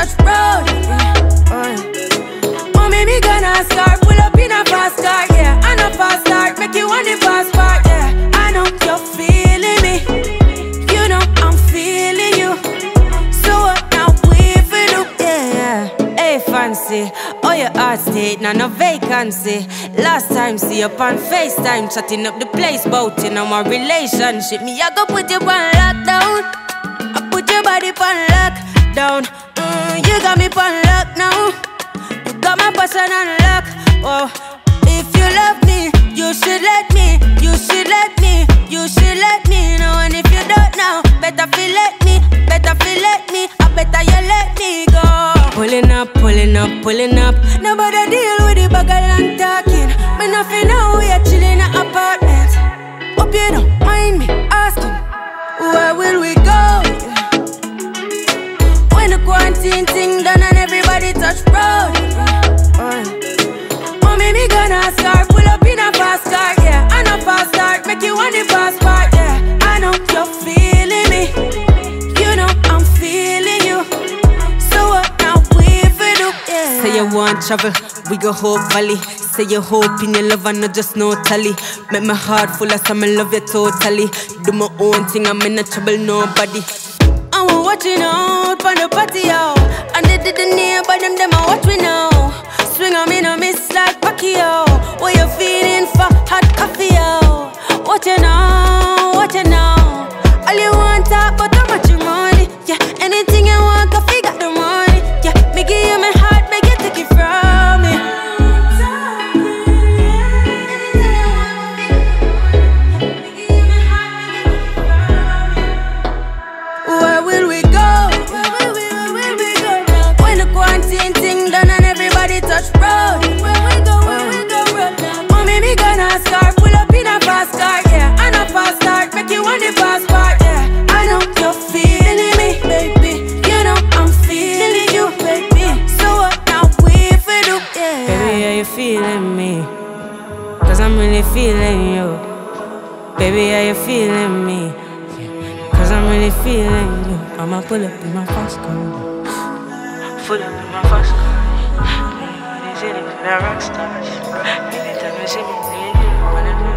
touch road. Mommy, me gonna start, pull up in a fast car, yeah. I know fast start, make you want the fast part, yeah. I know you're feeling me, you know I'm feeling you. So what now we for do, yeah. Hey fancy, oh your heart state, now no vacancy. Last time see you on FaceTime, chatting up the place, bout in our relationship. Me I go put you on lockdown, I put your body on lockdown. You got me on lock now, you got my passion on lock. Oh, if you love me, you should let me, you should let me, you should let me know. And if you don't know, better feel let me, better feel let me, I better you let me go. Pulling up, pulling up, pulling up. Nobody deal with the bagel and talking. Me nothing now, we are chilling in an apartment. Hope you don't mind me asking, where will we go? When the quarantine thing done and everybody touch road. Mommy, me gonna start, pull up in a fast car, yeah. I know fast start, make you want the fast part, yeah. I know you're feeling me, you know I'm feeling you. So what now we for do, yeah. Say you want travel, we go Hope Valley. Say you hope in your love and not just no tally. Make my heart full of some, I love you totally. Do my own thing, I'm in no trouble, nobody. I'm watching out on the patio, and they didn't hear by them I watch me now. Swing on me no miss like Pacquiao. What you feeling for hot coffee, yo? What you know? All you want talk but how much you money, yeah. Anything you want, coffee got the money, yeah. Me give you my heart, make you take it from me. Where will we go? When the quarantine thing done and everybody touch road. Where we go road now. Mommy, me gonna start, pull up in a fast car, yeah. I know fast start, make you want the fast part, yeah. I know you're feeling me, baby. You know I'm feeling you, baby. So what now we for do, yeah. Baby, are you feeling me? Cause I'm really feeling you. Baby, are you feeling me? Cause I'm really feeling you. I'ma pull up in my fast car. Pull up in my fast car. Everybody's in it, they're rock stars. Anytime you see me,